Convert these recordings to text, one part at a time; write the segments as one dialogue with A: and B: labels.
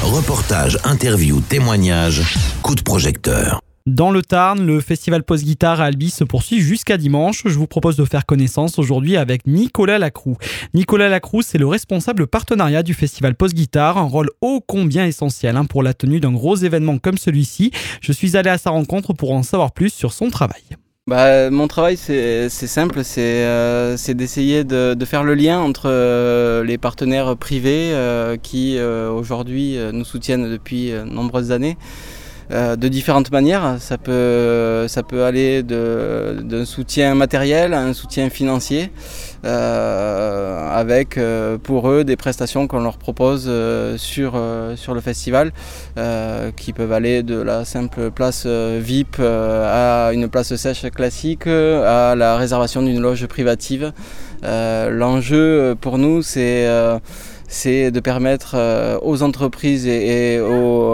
A: Reportages, interviews, témoignages, coup de projecteur.
B: Dans le Tarn, le festival Post-Guitare à Albi se poursuit jusqu'à dimanche. Je vous propose de faire connaissance aujourd'hui avec Nicolas Lacroux. Nicolas Lacroux, c'est le responsable partenariat du festival Post-Guitare, un rôle ô combien essentiel pour la tenue d'un gros événement comme celui-ci. Je suis allé à sa rencontre pour en savoir plus sur son travail.
C: Mon travail c'est simple, c'est d'essayer de faire le lien entre les partenaires privés qui aujourd'hui nous soutiennent depuis nombreuses années. De différentes manières, ça peut aller d'un soutien matériel à un soutien financier, avec pour eux des prestations qu'on leur propose sur le festival, qui peuvent aller de la simple place VIP à une place sèche classique, à la réservation d'une loge privative. L'enjeu pour nous c'est de permettre aux entreprises et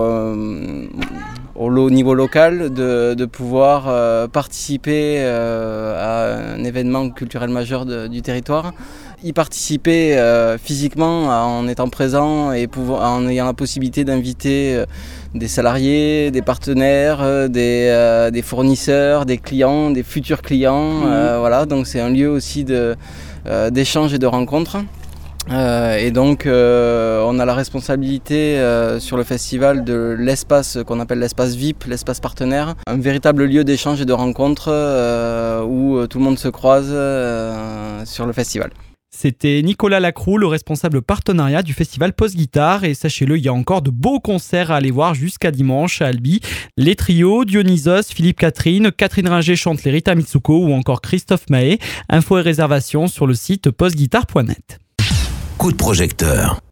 C: au niveau local de pouvoir participer à un événement culturel majeur du territoire. Y participer physiquement en étant présent et en ayant la possibilité d'inviter des salariés, des partenaires, des fournisseurs, des clients, des futurs clients. Voilà, donc c'est un lieu aussi d'échange et de rencontre. Et donc on a la responsabilité sur le festival de l'espace qu'on appelle l'espace VIP, l'espace partenaire, un véritable lieu d'échange et de rencontre où tout le monde se croise sur le festival.
B: C'était Nicolas Lacroux, le responsable partenariat du festival Post-Guitare. Et sachez-le, il y a encore de beaux concerts à aller voir jusqu'à dimanche à Albi. Les trios Dionysos, Philippe Catherine Ringer chante les Rita Mitsuko ou encore Christophe Mahé. Infos et réservations sur le site postguitare.net.
A: Coup de projecteur.